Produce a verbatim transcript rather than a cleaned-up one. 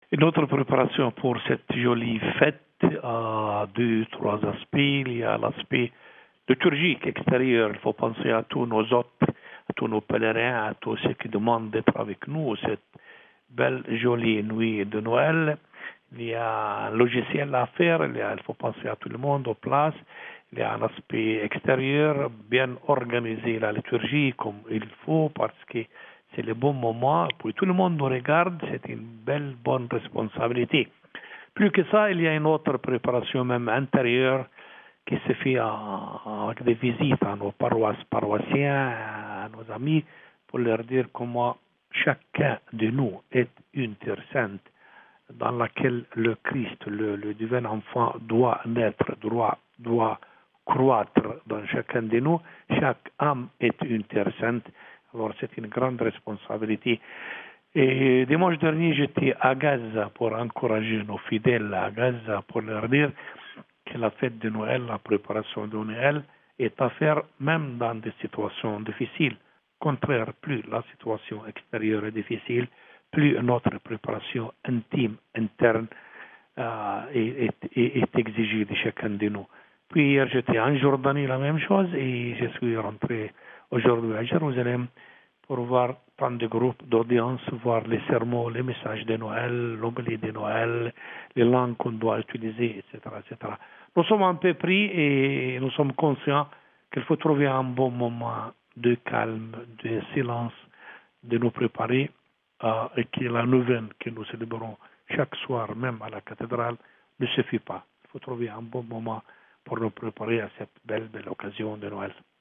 Et notre préparation pour cette jolie fête a deux, trois aspects. Il y a l'aspect liturgique extérieur. Il faut penser à tous nos hôtes, à tous nos pèlerins, à tous ceux qui demandent d'être avec nous cette belle, jolie nuit de Noël. Il y a un logiciel à faire. Il, y a, il faut penser à tout le monde aux places. Il y a un aspect extérieur, bien organiser la liturgie comme il faut parce que c'est le bon moment. Puis tout le monde nous regarde, c'est une belle, bonne responsabilité. Plus que ça, il y a une autre préparation même intérieure qui se fait avec des visites à nos paroisses, paroissiens, à nos amis, pour leur dire comment chacun de nous est une terre sainte dans laquelle le Christ, le, le divin enfant, doit naître, doit, doit croître dans chacun de nous. Chaque âme est une terre sainte. Alors c'est une grande responsabilité. Et dimanche dernier, j'étais à Gaza pour encourager nos fidèles à Gaza, pour leur dire que la fête de Noël, la préparation de Noël, est à faire même dans des situations difficiles. Contraire, plus la situation extérieure est difficile, plus notre préparation intime, interne, euh, est, est, est exigée de chacun de nous. Puis hier, j'étais en Jordanie, la même chose, et je suis rentré aujourd'hui à Jérusalem pour voir tant de groupes d'audience, voir les sermons, les messages de Noël, l'homélie de Noël, les langues qu'on doit utiliser, et cetera, et cetera. Nous sommes un peu pris et nous sommes conscients qu'il faut trouver un bon moment de calme, de silence, de nous préparer euh, et que la neuvaine que nous célébrons chaque soir, même à la cathédrale, ne suffit pas. Il faut trouver un bon moment pour nous préparer à cette belle, belle occasion de Noël.